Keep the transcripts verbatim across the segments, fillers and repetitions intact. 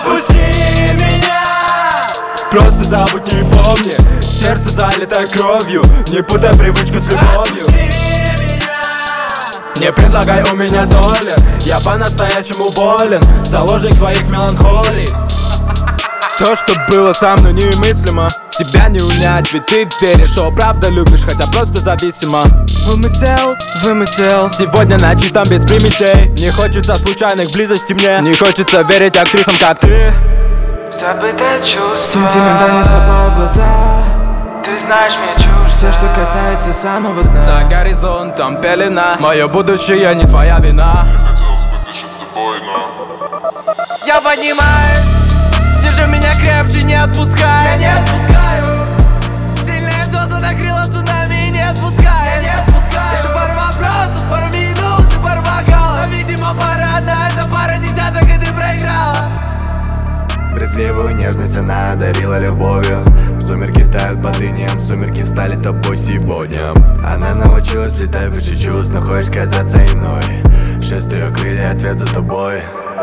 Отпусти меня, просто забудь, не помни. Сердце залито кровью, не путай привычку с любовью. Не предлагай, у меня доля, я по-настоящему болен, заложник своих меланхолий. То, что было со мной, немыслимо. Тебя не унять, ведь ты веришь, что правда любишь, хотя просто зависимо. Вымысел, вымысел, сегодня на чистом без примесей. Не хочется случайных близостей мне, не хочется верить актрисам, как ты. Забытое чувство, Сентиментальность попала в глаза. ты знаешь мне чуждо. Все, что касается самого дна. За горизонтом пелена, мое будущее не твоя вина. Хотелось бы дышать тобой, но Я поднимаюсь, держи меня крепче, не отпускай. Я не отпускаю. Сильная доза накрыла цунами и не отпускай. Я не отпускаю. Еще пару вопросов, пару минут и пару бокалов. Но, видимо, пора одна, это пара десяток, и ты проиграла. Брезгливую нежность она одарила любовью. Сумерки тают под инеем, сумерки стали тобой сегодня. Она научилась летать выше чувств, но хочешь казаться иной. Шесть ее крылья, ответ за тобой.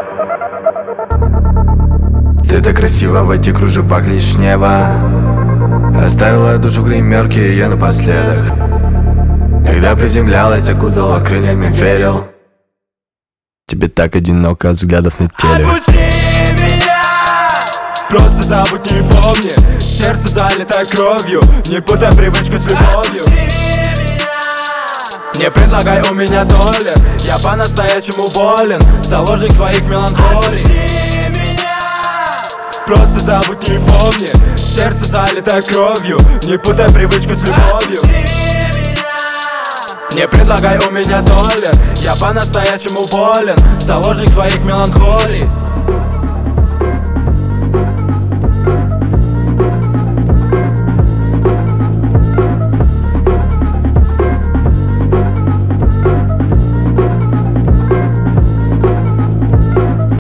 Ты так красиво в этих кружевах лишь небо. Оставила душу в гримерке ее напоследок. Когда приземлялась, окутала крыльями, верил. Тебе так одиноко от взглядов на теле. Отпусти меня, просто забудь, не помни. Сердце залито кровью, не путай привычку с любовью. Не предлагай, у меня доля, я по-настоящему болен, заложник своих меланхолий. Просто забудь, не помни. Сердце залито кровью, не путай привычку с любовью. Не предлагай, у меня доля, я по-настоящему болен, заложник своих меланхолий.